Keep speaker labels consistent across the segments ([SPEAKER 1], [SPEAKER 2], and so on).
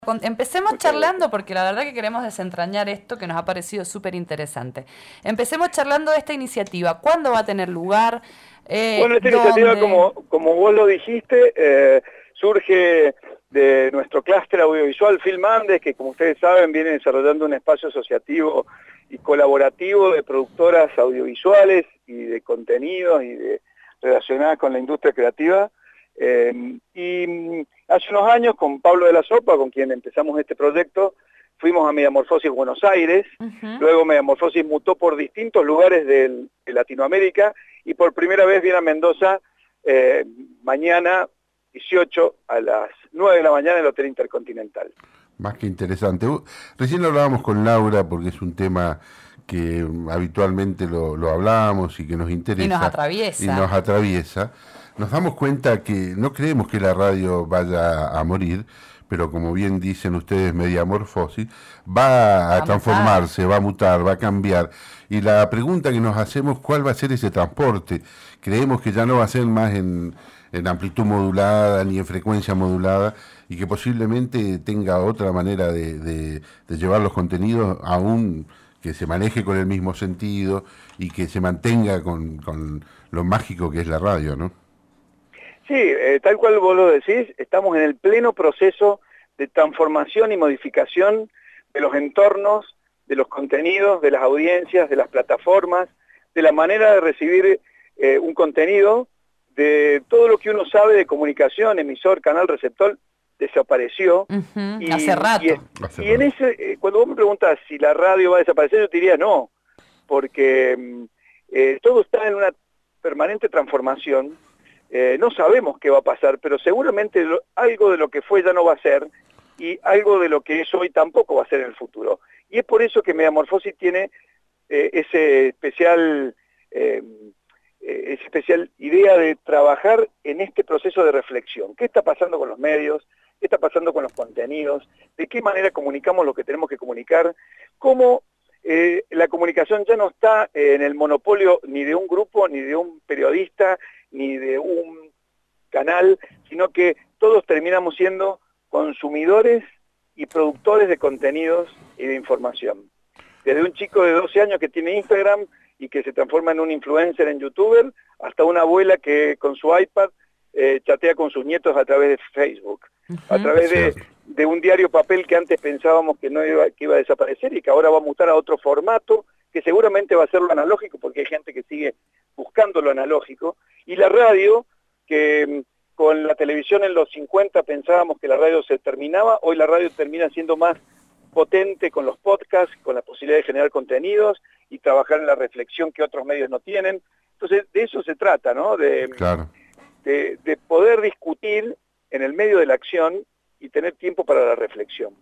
[SPEAKER 1] Empecemos charlando porque la verdad que queremos desentrañar esto que nos ha parecido súper interesante. Empecemos charlando de esta iniciativa. ¿Cuándo va a tener lugar?
[SPEAKER 2] Bueno, esta iniciativa,
[SPEAKER 1] ¿Dónde?
[SPEAKER 2] como vos lo dijiste, surge de nuestro clúster audiovisual Film Andes, que como ustedes saben viene desarrollando un espacio asociativo y colaborativo de productoras audiovisuales y de contenidos relacionadas con la industria creativa. Y hace unos años con Pablo de la Sopa, con quien empezamos este proyecto, fuimos a Metamorfosis Buenos Aires. Luego Metamorfosis mutó por distintos lugares de Latinoamérica y por primera vez viene a Mendoza mañana 18 a las 9 de la mañana en el Hotel Intercontinental.
[SPEAKER 3] Más que interesante. Recién hablábamos con Laura porque es un tema que habitualmente lo hablamos y que nos interesa.
[SPEAKER 1] Y nos atraviesa.
[SPEAKER 3] Y nos atraviesa. Nos damos cuenta que no creemos que la radio vaya a morir, pero como bien dicen ustedes, Metamorfosis, va a transformarse, va a mutar, va a cambiar. Y la pregunta que nos hacemos, ¿cuál va a ser ese transporte? Creemos que ya no va a ser más en amplitud modulada ni en frecuencia modulada y que posiblemente tenga otra manera de llevar los contenidos, aún que se maneje con el mismo sentido y que se mantenga con lo mágico que es la radio, ¿no?
[SPEAKER 2] Sí, tal cual vos lo decís, estamos en el pleno proceso de transformación y modificación de los entornos, de los contenidos, de las audiencias, de las plataformas, de la manera de recibir un contenido, de todo lo que uno sabe de comunicación, emisor, canal, receptor, desapareció.
[SPEAKER 1] Hace rato.
[SPEAKER 2] Y en ese, cuando vos me preguntas si la radio va a desaparecer, yo te diría no, porque todo está en una permanente transformación. No sabemos qué va a pasar, pero seguramente algo de lo que fue ya no va a ser, y algo de lo que es hoy tampoco va a ser en el futuro. Y es por eso que Metamorfosis tiene esa especial idea de trabajar en este proceso de reflexión. ¿Qué está pasando con los medios? ¿Qué está pasando con los contenidos? ¿De qué manera comunicamos lo que tenemos que comunicar? ¿Cómo la comunicación ya no está en el monopolio ni de un grupo, ni de un periodista, ni de un canal, sino que todos terminamos siendo consumidores y productores de contenidos y de información? Desde un chico de 12 años que tiene Instagram y que se transforma en un influencer en YouTuber, hasta una abuela que con su iPad chatea con sus nietos a través de Facebook, a través de un diario papel que antes pensábamos que que iba a desaparecer y que ahora va a mutar a otro formato, que seguramente va a ser lo analógico, porque hay gente que sigue buscando lo analógico, y la radio, que con la televisión en los 50 pensábamos que la radio se terminaba, hoy la radio termina siendo más potente con los podcasts, con la posibilidad de generar contenidos y trabajar en la reflexión que otros medios no tienen. Entonces, de eso se trata, ¿no?
[SPEAKER 3] Claro.
[SPEAKER 2] De poder discutir en el medio de la acción y tener tiempo para la reflexión.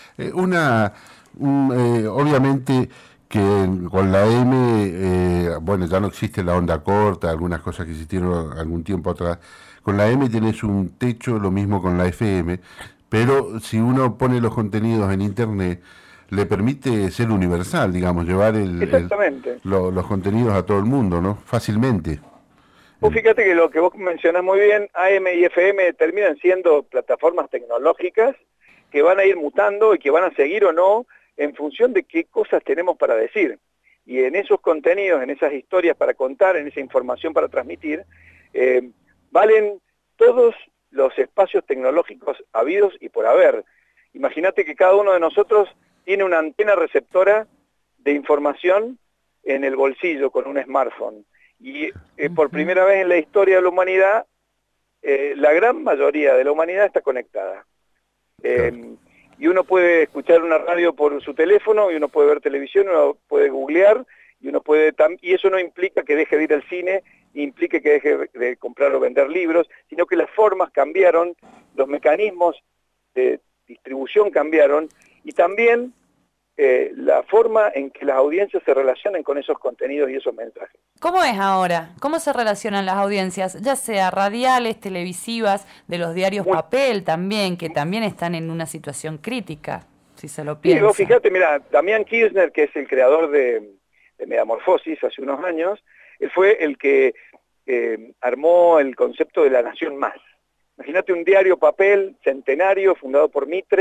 [SPEAKER 3] Obviamente que con la M, bueno, ya no existe la onda corta, algunas cosas que existieron algún tiempo atrás. Con la M tenés un techo, lo mismo con la FM, pero si uno pone los contenidos en Internet, le permite ser universal, digamos, llevar los contenidos a todo el mundo, ¿no? Fácilmente.
[SPEAKER 2] Vos fíjate que lo que vos mencionás muy bien, AM y FM terminan siendo plataformas tecnológicas que van a ir mutando y que van a seguir o no en función de qué cosas tenemos para decir. Y en esos contenidos, en esas historias para contar, en esa información para transmitir, valen todos los espacios tecnológicos habidos y por haber. Imagínate que cada uno de nosotros tiene una antena receptora de información en el bolsillo con un smartphone. Y por primera vez en la historia de la humanidad, la gran mayoría de la humanidad está conectada. Y uno puede escuchar una radio por su teléfono, y uno puede ver televisión, uno puede googlear, y eso no implica que deje de ir al cine, implica que deje de comprar o vender libros, sino que las formas cambiaron, los mecanismos de distribución cambiaron, y también la forma en que las audiencias se relacionan con esos contenidos y esos mensajes.
[SPEAKER 1] ¿Cómo es ahora? ¿Cómo se relacionan las audiencias, ya sea radiales, televisivas, de los diarios papel también, que también están en una situación crítica, si se lo piensa?
[SPEAKER 2] Sí, vos fíjate, mira, Damián Kirchner, que es el creador de Metamorfosis hace unos años, él fue el que armó el concepto de la nación más. Imagínate un diario papel centenario fundado por Mitre,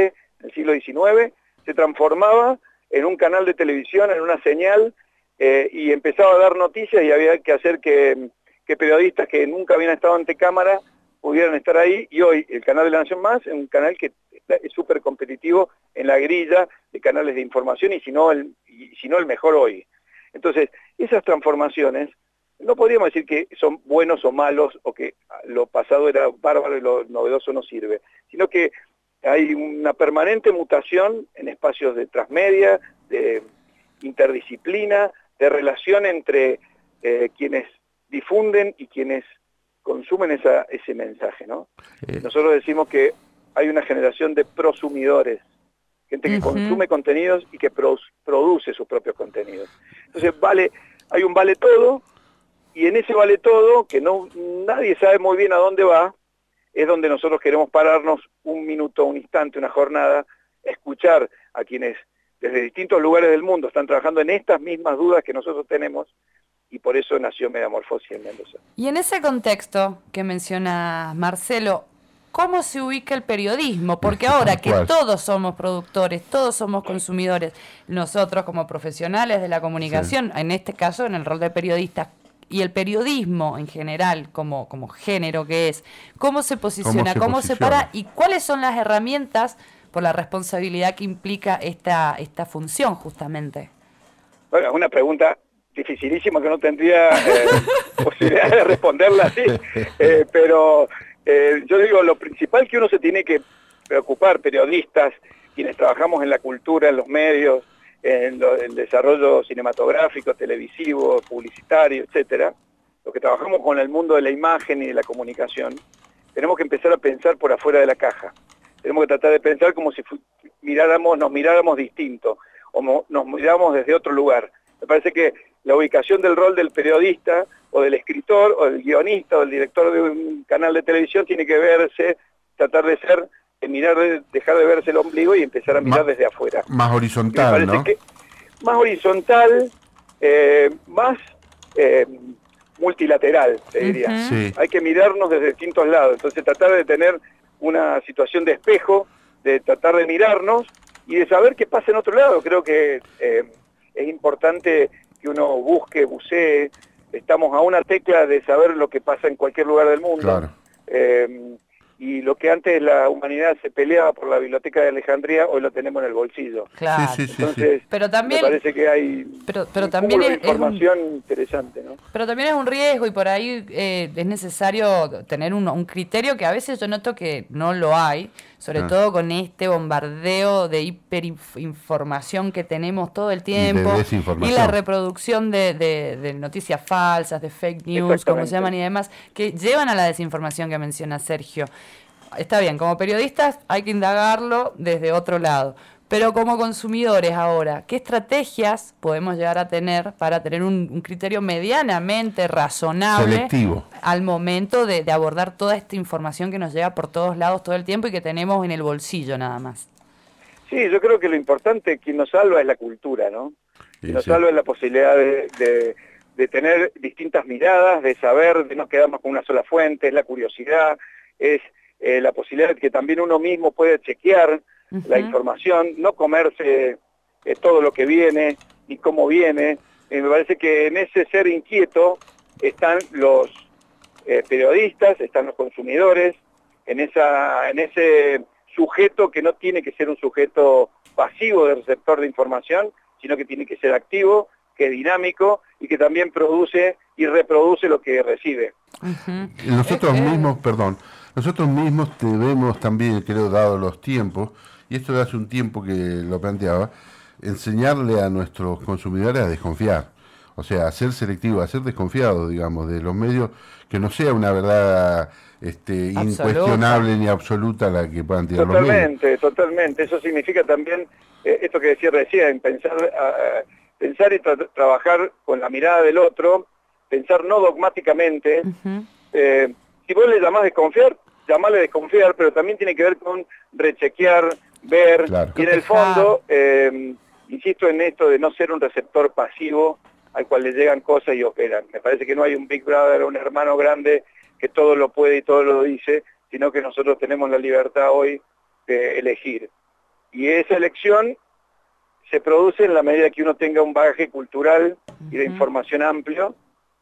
[SPEAKER 2] en el siglo XIX, se transformaba en un canal de televisión, en una señal, y empezaba a dar noticias y había que hacer que periodistas que nunca habían estado ante cámara pudieran estar ahí, y hoy el canal de La Nación Más es un canal que es súper competitivo en la grilla de canales de información, y si no el mejor hoy. Entonces, esas transformaciones, no podríamos decir que son buenos o malos, o que lo pasado era bárbaro y lo novedoso no sirve, sino que hay una permanente mutación en espacios de transmedia, de interdisciplina, de relación entre quienes difunden y quienes consumen ese mensaje, ¿no? Nosotros decimos que hay una generación de prosumidores, gente que consume contenidos y que produce sus propios contenidos. Entonces hay un vale todo, y en ese vale todo, que nadie sabe muy bien a dónde va, es donde nosotros queremos pararnos un minuto, un instante, una jornada, escuchar a quienes desde distintos lugares del mundo están trabajando en estas mismas dudas que nosotros tenemos, y por eso nació Metamorfosis en Mendoza.
[SPEAKER 1] Y en ese contexto que menciona Marcelo, ¿cómo se ubica el periodismo? Porque ahora que todos somos productores, todos somos consumidores, nosotros como profesionales de la comunicación, en este caso en el rol de periodistas, y el periodismo en general como género que es, ¿cómo se posiciona? ¿Cómo se para? ¿Y cuáles son las herramientas por la responsabilidad que implica esta función justamente?
[SPEAKER 2] Bueno, es una pregunta dificilísima que no tendría posibilidad de responderla así, pero yo digo, lo principal que uno se tiene que preocupar, periodistas, quienes trabajamos en la cultura, en los medios, en el desarrollo cinematográfico, televisivo, publicitario, etcétera, los que trabajamos con el mundo de la imagen y de la comunicación, tenemos que empezar a pensar por afuera de la caja. Tenemos que tratar de pensar como si nos miráramos distinto, o nos miráramos desde otro lugar. Me parece que la ubicación del rol del periodista, o del escritor, o del guionista, o del director de un canal de televisión tiene que tratar de dejar de verse el ombligo y empezar a mirar desde afuera.
[SPEAKER 3] Más horizontal, ¿no?
[SPEAKER 2] Más horizontal, más multilateral, te diría.
[SPEAKER 3] Sí.
[SPEAKER 2] Hay que mirarnos desde distintos lados, entonces tratar de tener una situación de espejo, de tratar de mirarnos y de saber qué pasa en otro lado. Creo que es importante que uno bucee, estamos a una tecla de saber lo que pasa en cualquier lugar del mundo.
[SPEAKER 3] Claro.
[SPEAKER 2] Y lo que antes la humanidad se peleaba por la Biblioteca de Alejandría, hoy lo tenemos en el bolsillo.
[SPEAKER 1] Claro.
[SPEAKER 3] Sí.
[SPEAKER 2] Entonces,
[SPEAKER 1] pero también,
[SPEAKER 2] me parece que hay
[SPEAKER 1] pero también
[SPEAKER 2] de información interesante, ¿no?
[SPEAKER 1] Pero también es un riesgo, y por ahí es necesario tener un criterio que a veces yo noto que no lo hay, sobre todo con este bombardeo de hiperinformación que tenemos todo el tiempo, y la reproducción de noticias falsas, de fake news, como se llaman y demás, que llevan a la desinformación que menciona Sergio. Está bien, como periodistas hay que indagarlo desde otro lado, pero como consumidores ahora, ¿qué estrategias podemos llegar a tener para tener un criterio medianamente razonable, selectivo, al momento de abordar toda esta información que nos llega por todos lados todo el tiempo y que tenemos en el bolsillo nada más?
[SPEAKER 2] Sí, yo creo que lo importante, quien nos salva es la cultura, ¿no? Quien nos salva es la posibilidad de tener distintas miradas, de saber, de no quedarnos con una sola fuente, es la curiosidad, es la posibilidad de que también uno mismo puede chequear la información, no comerse todo lo que viene y cómo viene. Me parece que en ese ser inquieto están los periodistas, están los consumidores, en ese sujeto que no tiene que ser un sujeto pasivo de receptor de información, sino que tiene que ser activo, que es dinámico y que también produce y reproduce lo que recibe.
[SPEAKER 3] Nosotros mismos debemos también, creo, dado los tiempos, y esto de hace un tiempo que lo planteaba, enseñarle a nuestros consumidores a desconfiar, o sea, a ser selectivos, a ser desconfiados, digamos, de los medios, que no sea una verdad incuestionable ni absoluta la que puedan tirar los medios.
[SPEAKER 2] Totalmente, eso significa también esto que decía recién, pensar y trabajar con la mirada del otro, pensar no dogmáticamente. Si vos le llamás desconfiar, llamarle desconfiar, pero también tiene que ver con rechequear, ver, claro. Y en el fondo, insisto en esto de no ser un receptor pasivo al cual le llegan cosas y operan. Me parece que no hay un Big Brother o un hermano grande que todo lo puede y todo lo dice, sino que nosotros tenemos la libertad hoy de elegir. Y esa elección se produce en la medida que uno tenga un bagaje cultural y de información amplio,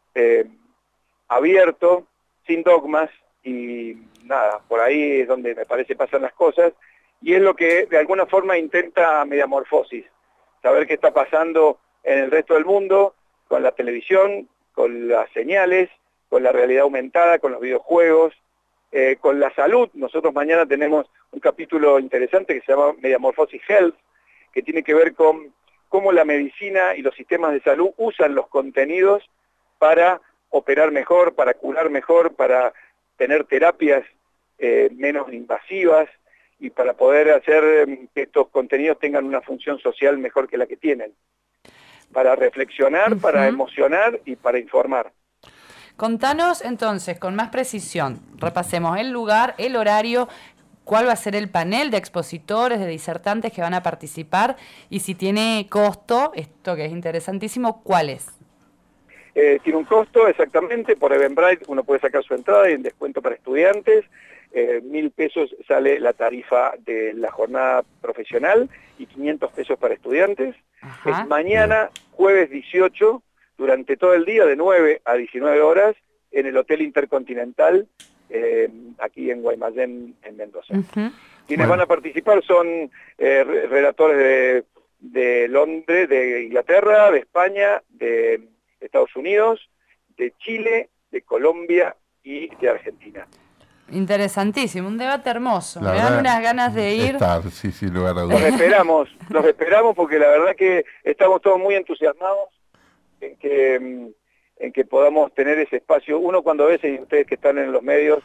[SPEAKER 2] abierto, sin dogmas, y nada, por ahí es donde me parece pasan las cosas, y es lo que de alguna forma intenta Mediamorfosis, saber qué está pasando en el resto del mundo, con la televisión, con las señales, con la realidad aumentada, con los videojuegos, con la salud. Nosotros mañana tenemos un capítulo interesante que se llama Mediamorfosis Health, que tiene que ver con cómo la medicina y los sistemas de salud usan los contenidos para operar mejor, para curar mejor, para tener terapias menos invasivas y para poder hacer que estos contenidos tengan una función social mejor que la que tienen, para reflexionar, para emocionar y para informar.
[SPEAKER 1] Contanos entonces con más precisión, repasemos el lugar, el horario, cuál va a ser el panel de expositores, de disertantes que van a participar y si tiene costo, esto que es interesantísimo, ¿cuál es?
[SPEAKER 2] Tiene un costo, exactamente, por Eventbrite uno puede sacar su entrada y en descuento para estudiantes, 1.000 pesos sale la tarifa de la jornada profesional y 500 pesos para estudiantes. Es mañana, jueves 18, durante todo el día, de 9 a 19 horas, en el Hotel Intercontinental, aquí en Guaymallén, en Mendoza. Quienes van a participar son relatores de Londres, de Inglaterra, de España, de Estados Unidos, de Chile, de Colombia y de Argentina.
[SPEAKER 1] Interesantísimo, un debate hermoso. Me dan unas ganas de ir.
[SPEAKER 3] Sí, lugar a
[SPEAKER 2] dudas. Los esperamos porque la verdad que estamos todos muy entusiasmados en que podamos tener ese espacio. Uno cuando a veces, y ustedes que están en los medios,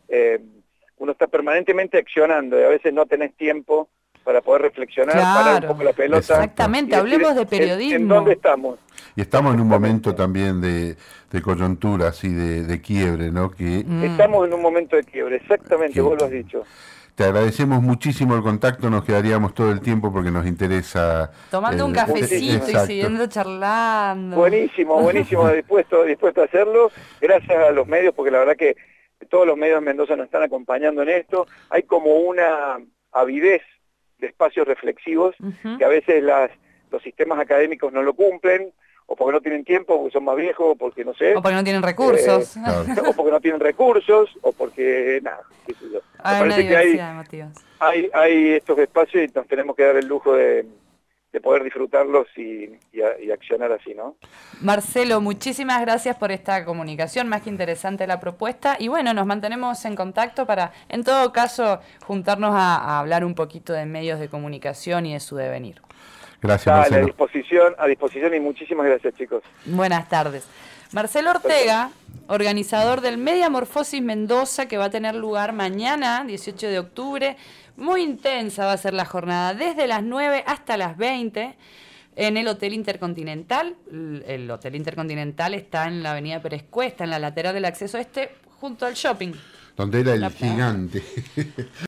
[SPEAKER 2] uno está permanentemente accionando y a veces no tenés tiempo para poder reflexionar, parar un poco la pelota.
[SPEAKER 1] Exactamente, hablemos de periodismo.
[SPEAKER 2] ¿En dónde estamos?
[SPEAKER 3] Y estamos en un momento también de coyuntura, así de quiebre, ¿no?
[SPEAKER 2] Estamos en un momento de quiebre, exactamente, vos lo has dicho.
[SPEAKER 3] Te agradecemos muchísimo el contacto, nos quedaríamos todo el tiempo porque nos interesa...
[SPEAKER 1] Tomando un cafecito y siguiendo charlando.
[SPEAKER 2] Buenísimo, dispuesto a hacerlo. Gracias a los medios, porque la verdad que todos los medios de Mendoza nos están acompañando en esto. Hay como una avidez de espacios reflexivos que a veces los sistemas académicos no lo cumplen, o porque no tienen tiempo, o porque son más viejos, o porque no sé.
[SPEAKER 1] O porque no tienen recursos.
[SPEAKER 2] O porque no tienen recursos, o porque nada, qué sé yo.
[SPEAKER 1] Hay una diversidad de motivos.
[SPEAKER 2] Hay estos espacios y nos tenemos que dar el lujo de poder disfrutarlos y accionar así, ¿no?
[SPEAKER 1] Marcelo, muchísimas gracias por esta comunicación, más que interesante la propuesta, y bueno, nos mantenemos en contacto para, en todo caso, juntarnos a hablar un poquito de medios de comunicación y de su devenir.
[SPEAKER 3] Gracias, Marcelo.
[SPEAKER 2] A disposición y muchísimas gracias, chicos.
[SPEAKER 1] Buenas tardes. Marcelo Ortega, organizador del Mediamorfosis Mendoza, que va a tener lugar mañana, 18 de octubre. Muy intensa va a ser la jornada, desde las 9 hasta las 20, en el Hotel Intercontinental. El Hotel Intercontinental está en la avenida Pérez Cuesta, en la lateral del acceso este, junto al shopping.
[SPEAKER 3] Donde era el gigante.